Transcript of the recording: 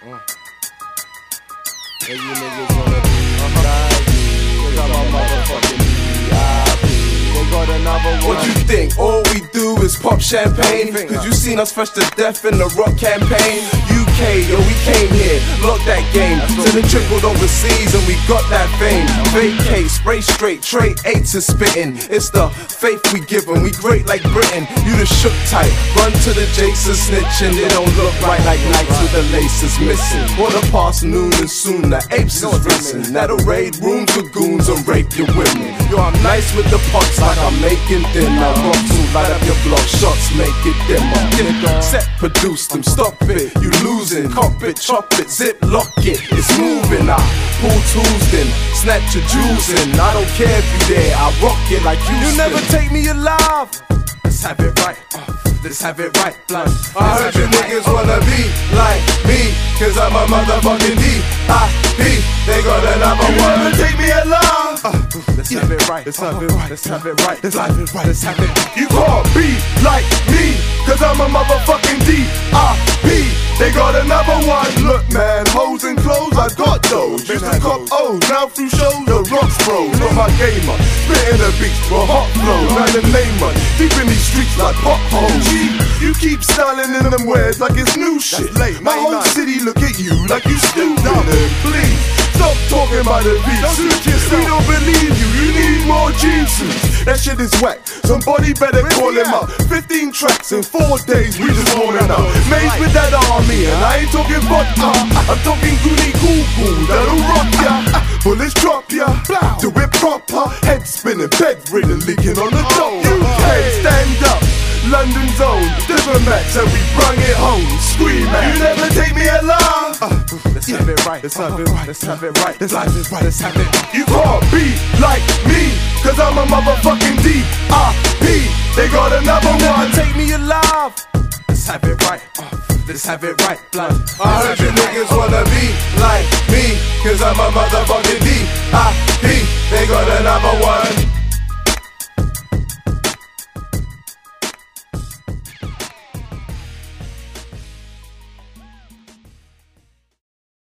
And you niggas wanna be like me, 'cause I'm a motherfucking VIP. They got another one. What you think? All we do is pop champagne? Cause you seen us fresh to death in the rock campaign. UK, yo, we came here, locked that game, till it trickled overseas and we got that fame. Vacate, spray straight, trade eights is spitting. It's the faith we give 'em, we great like Britain. You the shook type, run to the jakes and snitching. They don't look right like nights with the laces missing. Quarter past noon and soon the apes is risen. That'll raid rooms with goons and rape your women. Yo, I'm nice with the pots like I'm making dinner. Rock to light up your block, shots make it dimmer. Set, produce them, stop it, you losing. Cop it, chop it, zip, lock it, it's moving. I pull tools then, snatch your jewels in. I don't care if you there, I rock it like you. You never take me alive. Let's have it right, let's have it right, blood. I heard you niggas wanna be like me, 'cause I'm a motherfucking D.I.P. They got another one. You never take me alive. Let's have it right, let's have it right, let's have it right, let's have it right, let's have it. You can't be like me, 'cause I'm a motherfucking D.I.P. They got another one. Look man, hoes and clothes, I got those. Used to cop O's, now through shows, the rocks froze. Not my gamer, spitting the beats with hot flow. Now the namer, deep in these streets like potholes. Gee, you keep styling in them wares like it's new shit. My whole city look at you like you stupid. Please, stop talking about the beats. We don't believe you, you need more Jesus. That shit is whack, somebody better call him up. 15 tracks in 4 days, we just warming up. Made with that army, and I ain't talking vodka. I'm talking goody goo goo, that'll rock ya. Bullets drop ya, do it proper. Head spinning, bedridden, leaking on the top. UK, stand up, London zone, diplomats, and we brung it home. Scream out, you never take me alive. Let's have it right, let's have it right, let's have it right, let's have it right, let's have it. You can't be like me, 'cause I'm a motherfucking D.I.P. They got another one. Take me alive. Let's have it right, let's have it right, blood. I heard you niggas wanna be like me, 'cause I'm a motherfucking D.I.P. They got another one.